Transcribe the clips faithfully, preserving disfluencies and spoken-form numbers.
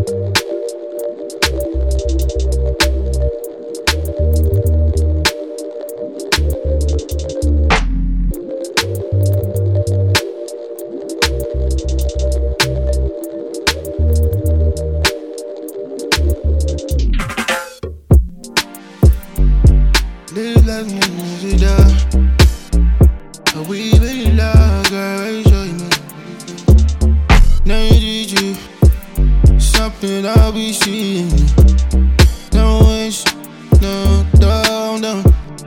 Live like music down. But we really love, girl, I show you me. Now you did you something I'll be seeing. No wish, no, no, no.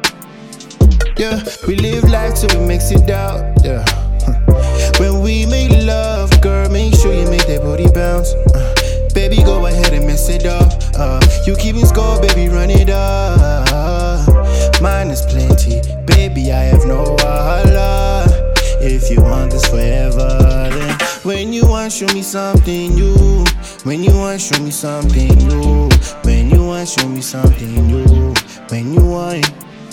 Yeah, we live life till we mix it out. Yeah. When we make love, girl, make sure you make that booty bounce. Uh, baby, go ahead and mess it up. Uh, you keeping score, baby, run it up. Mine is plenty, baby, I have no wahala. If you want this forever, then when you want, show me something new. When you want, show me something new. When you want, show me something new. When you want,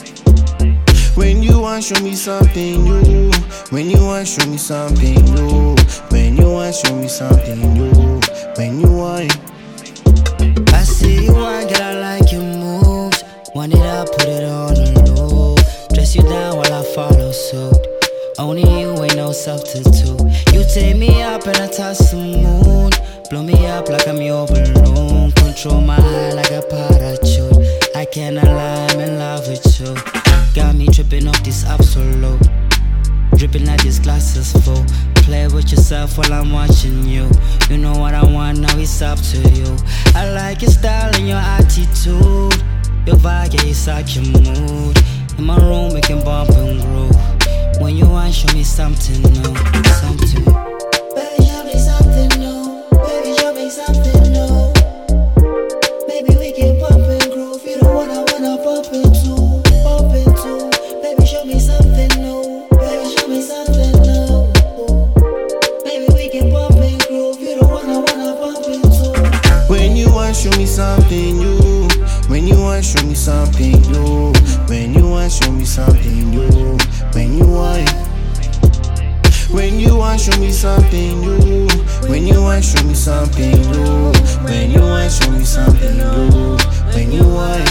when you want, show me something new. When you want, show me something new. When you want, show me something new. When you want. I see you want, girl, I like your moves. Want it up, put it on the low. Dress you down while I follow suit. Only you ain't no substitute. You take me up and I touch the moon. Blow me up like I'm your balloon. Control my high like a parachute. I cannot lie, I'm in love with you. Got me tripping off this absolute. Dripping like this glass is full. Play with yourself while I'm watching you. You know what I want, now it's up to you. I like your style and your attitude. Your vibe, yeah, it's like your mood. In my room, we can bump and groove. When you want, show me something new. Something. Baby, show me something new. Baby, show me something new. Baby, we can bump and groove. You don't wanna, wanna bump into, bump into. Baby, show me something new. Baby, show me something new. Baby, we can bump and groove. You don't wanna, wanna bump into. When you want, show me something new. When you want, show me something new. When you want, show me something new. When you want. When you want, show me something new. When you want, show me something new. When you want, show me something new. When you want.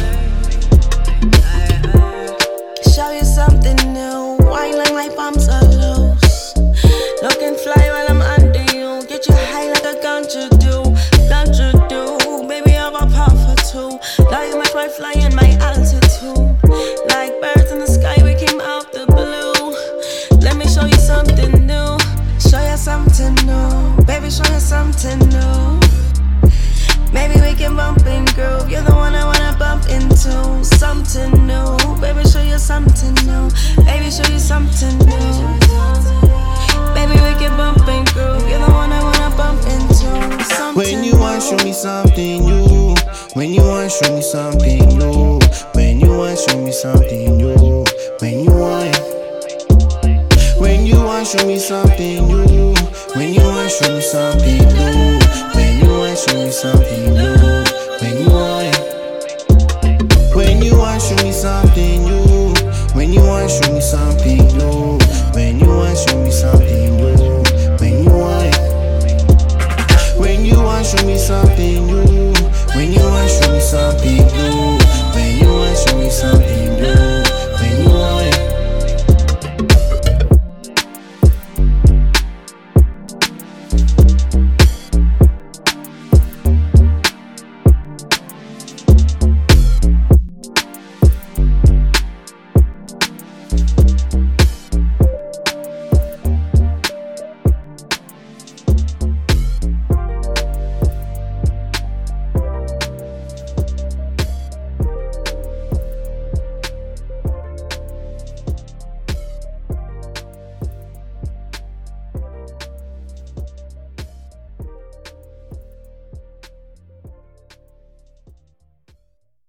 Show you something new. Wine like my palms are loose. Looking fly while I'm under you. Get you high like a ganja do. Ganja do. Baby, I'm a puff or two. Now you make my fly in my altitude. Like birds in the sky, we came out the blue. Let me show you something new. Show you something new. Baby, show you something new. Maybe we can bump and groove. You're the one I wanna bump into. Something new. Baby, show you something new. Baby, show you something new. Baby, we can bump and groove. You're the one I wanna bump into. Something When you want, show me something new. When you want, show me something new. When you want, show me something new. When you want. When you want, show me something new. When you want, show me something new. When you want, show me something new. When you want. When you want, show me something new. When you want, show me something new. When you want, show me something new. When you want. When you want, show me something new. When you want.